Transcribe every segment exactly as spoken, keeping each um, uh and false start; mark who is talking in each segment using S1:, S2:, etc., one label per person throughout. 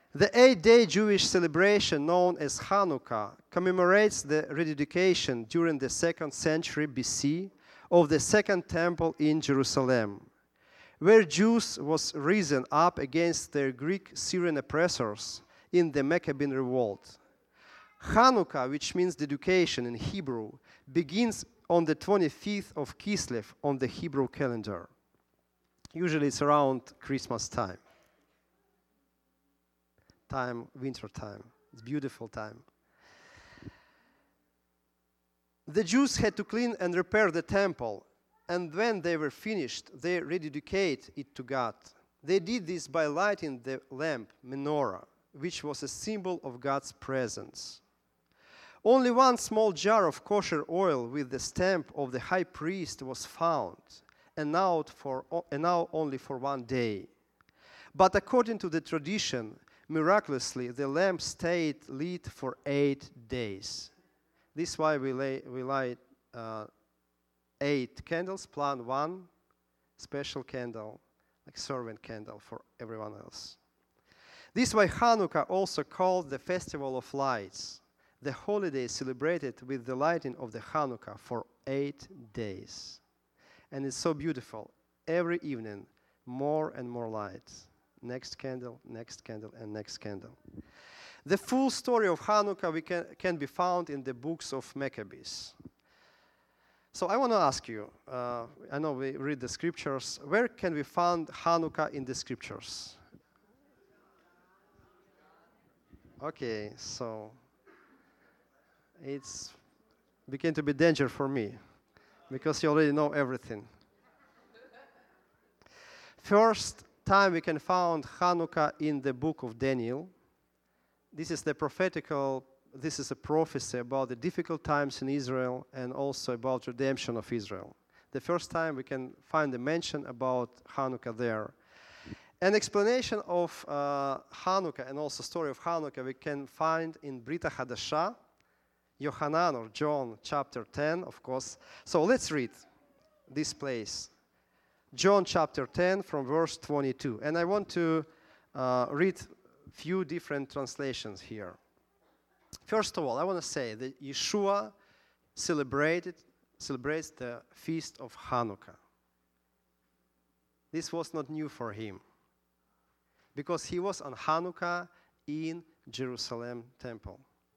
S1: The eight-day Jewish celebration known as Hanukkah commemorates the rededication during the second century B C of the Second Temple in Jerusalem, where Jews was risen up against their Greek-Syrian oppressors in the Maccabean revolt. Hanukkah, which means dedication in Hebrew, begins on the twenty-fifth of Kislev on the Hebrew calendar. Usually it's around Christmas time. Time, winter time. It's beautiful time. The Jews had to clean and repair the temple, and when they were finished, they rededicate it to God. They did this by lighting the lamp, menorah, which was a symbol of God's presence. Only one small jar of kosher oil with the stamp of the high priest was found, and now, for, and now only for one day. But according to the tradition, miraculously, the lamp stayed lit for eight days. This is why we, lay, we light uh, eight candles, plus one special candle, like servant candle for everyone else. This is why Hanukkah also called the Festival of Lights. The holiday is celebrated with the lighting of the Hanukkah for eight days. And it's so beautiful. Every evening, more and more lights. Next candle, next candle, and next candle. The full story of Hanukkah we can, can be found in the books of Maccabees. So I want to ask you, uh, I know we read the scriptures, where can we find Hanukkah in the scriptures? Okay, so it's began to be danger for me because you already know everything. First time we can find Hanukkah in the book of Daniel. This is the prophetical, this is a prophecy about the difficult times in Israel and also about redemption of Israel. The first time we can find a mention about Hanukkah there. An explanation of uh, Hanukkah and also story of Hanukkah we can find in Brit HaDasha, Yohanan or John chapter ten, of course. So let's read this place. John chapter ten from verse twenty-two. And I want to uh, read a few different translations here. First of all, I want to say that Yeshua celebrated, celebrates the feast of Hanukkah. This was not new for him, because he was on Hanukkah in Jerusalem temple.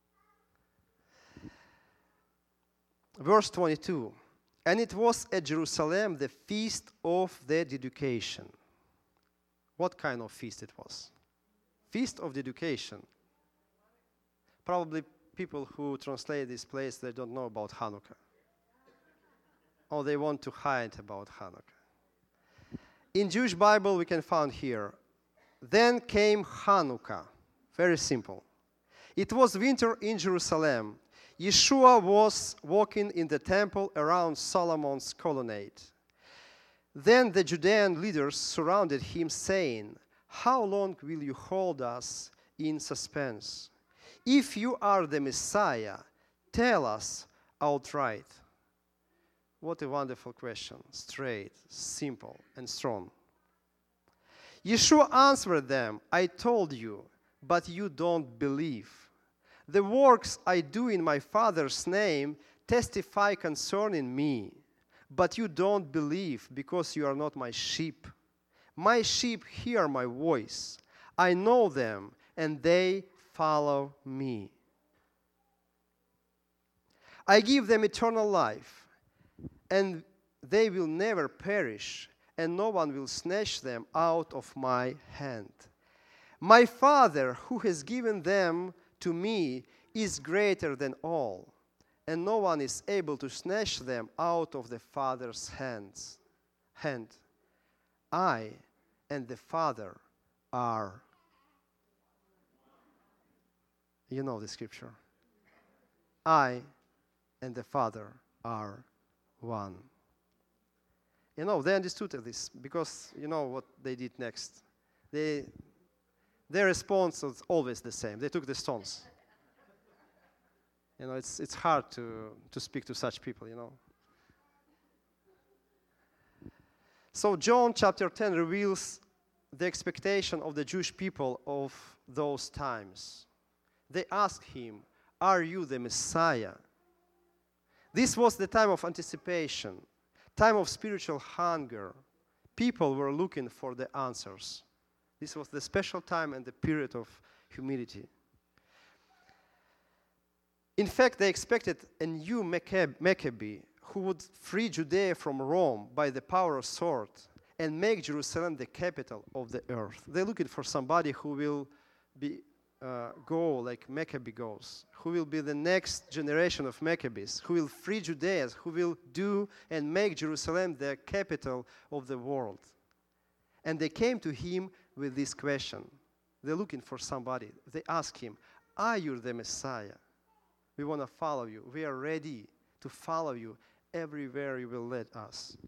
S1: Verse twenty-two. And it was at Jerusalem the feast of the dedication. What kind of feast it was? Feast of dedication. Probably people who translate this place, they don't know about Hanukkah. Or they want to hide about Hanukkah. In Jewish Bible we can find here, then came Hanukkah. Very simple. It was winter in Jerusalem. Yeshua was walking in the temple around Solomon's colonnade. Then the Judean leaders surrounded him, saying, "How long will you hold us in suspense? If you are the Messiah, tell us outright." What a wonderful question. Straight, simple, and strong. Yeshua answered them, "I told you, but you don't believe. The works I do in my Father's name testify concerning me, but you don't believe because you are not my sheep. My sheep hear my voice. I know them, and they follow me. I give them eternal life, and they will never perish, and no one will snatch them out of my hand. My Father, who has given them to me, is greater than all, and no one is able to snatch them out of the Father's hands. hand. I and the Father are." You know the scripture. I and the Father are one. You know, they understood this because you know what they did next. They, their response was always the same. They took the stones. You know, it's it's hard to, to speak to such people, you know. So John chapter ten reveals the expectation of the Jewish people of those times. They asked him, "Are you the Messiah?" This was the time of anticipation, time of spiritual hunger. People were looking for the answers. This was the special time and the period of humility. In fact, they expected a new Maccabee who would free Judea from Rome by the power of sword and make Jerusalem the capital of the earth. They're looking for somebody who will be uh, go like Maccabee goes, who will be the next generation of Maccabees, who will free Judea, who will do and make Jerusalem the capital of the world. And they came to him with this question. They're looking for somebody. They ask him, "Are you the Messiah? We want to follow you. We are ready to follow you everywhere you will lead us."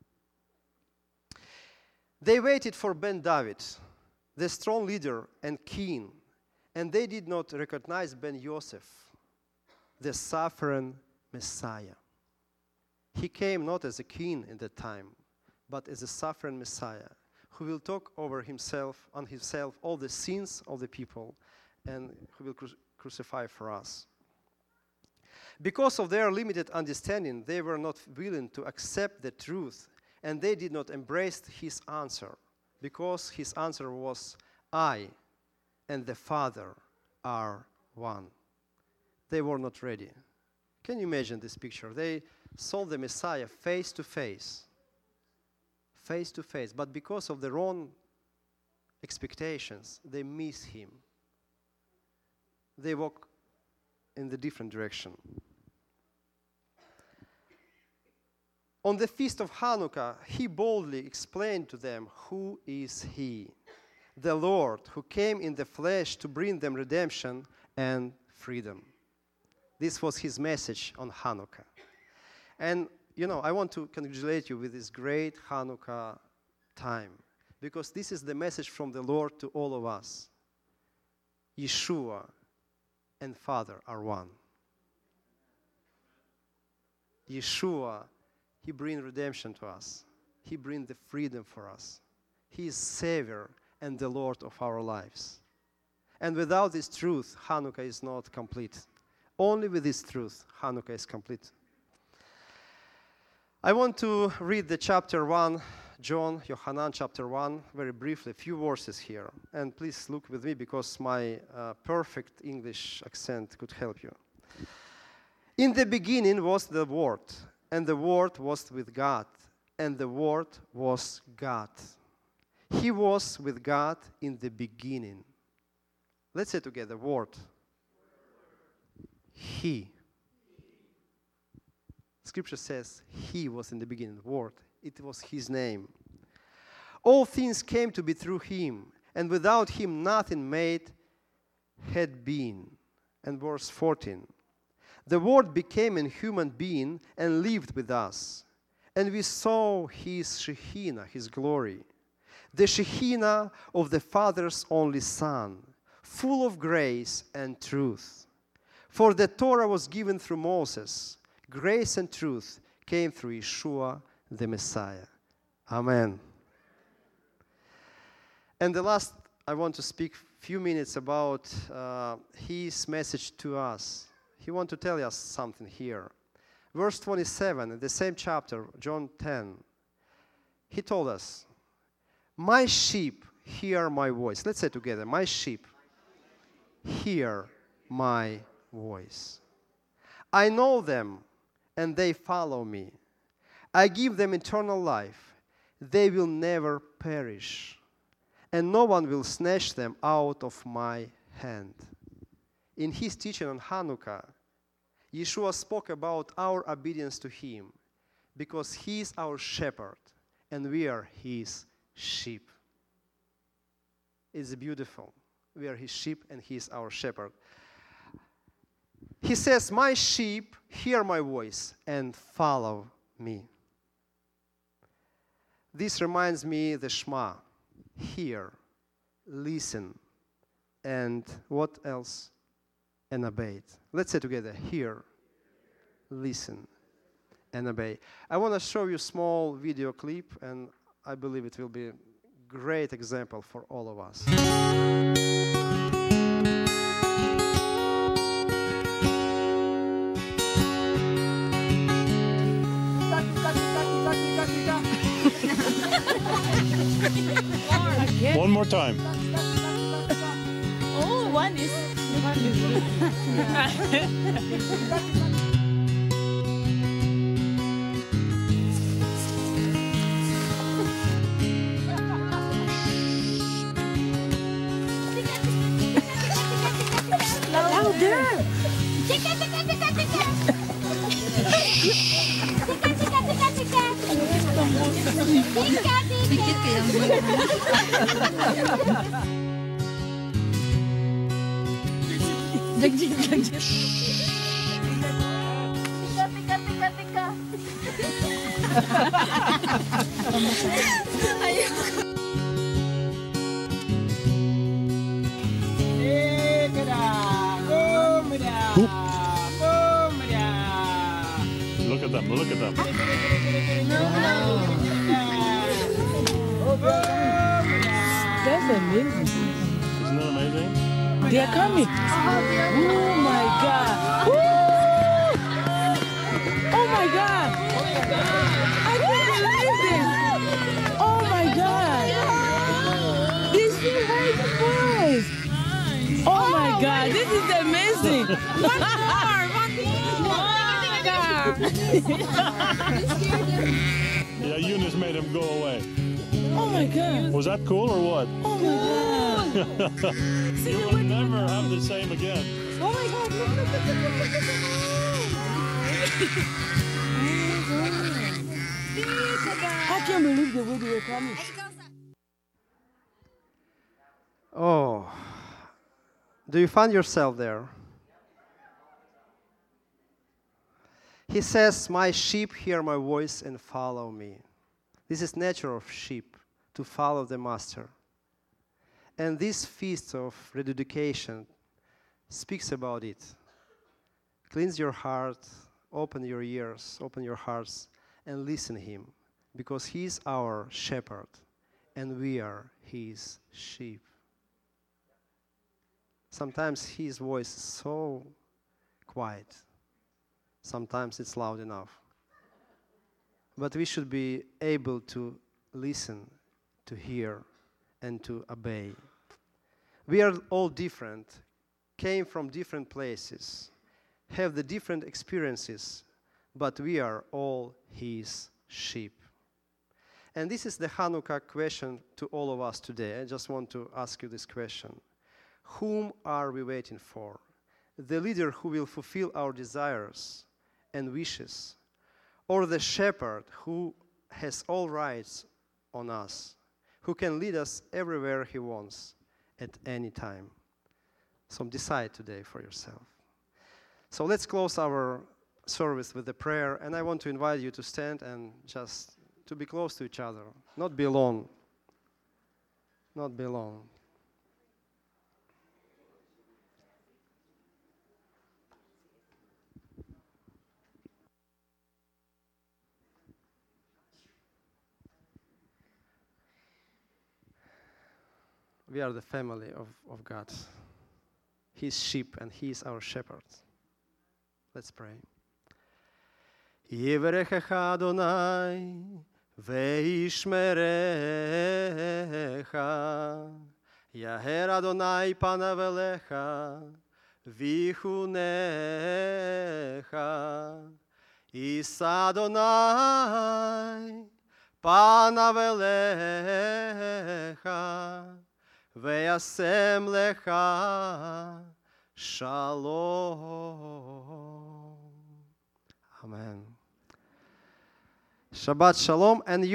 S1: They waited for Ben David, the strong leader and king, and they did not recognize Ben Yosef, the suffering Messiah. He came not as a king in that time, but as a suffering Messiah who will talk over himself, on himself, all the sins of the people, and who will cru- crucify for us. Because of their limited understanding, they were not willing to accept the truth, and they did not embrace his answer, because his answer was, "I and the Father are one." They were not ready. Can you imagine this picture? They saw the Messiah face to face, face to face, but because of their own expectations, they miss him. They walk in the different direction. On the feast of Hanukkah, he boldly explained to them who is he, the Lord who came in the flesh to bring them redemption and freedom. This was his message on Hanukkah. And, you know, I want to congratulate you with this great Hanukkah time, because this is the message from the Lord to all of us. Yeshua and Father are one. Yeshua, he brings redemption to us. He brings the freedom for us. He is Savior and the Lord of our lives. And without this truth, Hanukkah is not complete. Only with this truth, Hanukkah is complete. I want to read the chapter one, John, Yohanan chapter one, very briefly, a few verses here. And please look with me because my uh, perfect English accent could help you. In the beginning was the Word, and the Word was with God, and the Word was God. He was with God in the beginning. Let's say together, Word. He. Scripture says he was in the beginning, Word. It was his name. All things came to be through him, and without him nothing made had been. And verse fourteen. The Word became a human being and lived with us. And we saw his Shekhinah, his glory. The Shekhinah of the Father's only Son, full of grace and truth. For the Torah was given through Moses. Grace and truth came through Yeshua, the Messiah. Amen. And the last, I want to speak a few minutes about uh, his message to us. He wants to tell us something here. Verse twenty-seven, in the same chapter, John ten, he told us, "My sheep hear my voice." Let's say together, "My sheep hear my voice. I know them, and they follow me. I give them eternal life. They will never perish, and no one will snatch them out of my hand." In his teaching on Hanukkah, Yeshua spoke about our obedience to him, because he is our shepherd, and we are his sheep. It's beautiful. We are his sheep, and he is our shepherd. He says, "My sheep hear my voice and follow me." This reminds me the Shema. Hear, listen, and what else? And obey. Let's say together, hear, listen, and obey. I want to show you a small video clip, and I believe it will be great example for all of us.
S2: One more time.
S3: Oh, one is one is louder.
S4: Tika, tika, tika, tika. Tika, tika, tika, tika. Tika,
S3: Jeng jeng jeng jeng.
S4: tika, tika, tika.
S2: Look at them, look at them.
S3: That's amazing.
S2: Isn't that amazing?
S3: They are coming. Oh my God. Woo! Oh my God. I can't believe this. Oh my God. These two white boys. Oh my God. This is amazing. One more. One more.
S2: Yeah, Eunice made him go away.
S3: Oh my God.
S2: Was that cool or what?
S3: Oh my God.
S2: You will never have the same again.
S3: Oh my God. I can't believe the way they were coming.
S1: Oh, do you find yourself there? He says, my sheep hear my voice and follow me. This is nature of sheep, to follow the master. And this feast of rededication speaks about it. Cleanse your heart, open your ears, open your hearts, and listen to him, because he is our shepherd, and we are his sheep. Sometimes his voice is so quiet. Sometimes it's loud enough. But we should be able to listen, to hear, and to obey. We are all different, came from different places, have the different experiences, but we are all his sheep. And this is the Hanukkah question to all of us today. I just want to ask you this question. Whom are we waiting for? The leader who will fulfill our desires and wishes, or the shepherd who has all rights on us, who can lead us everywhere he wants at any time? So decide today for yourself. So let's close our service with a prayer, and I want to invite you to stand and just to be close to each other, not be alone. Not be alone. We are the family of, of God. He's sheep and he is our shepherd. Let's pray. Yivrechecha Adonai veishmerecha Yaher Adonai panav elecha vichunecha Yisa Adonai panav elecha Ve'asem lecha shalom. Amen. Shabbat shalom. And you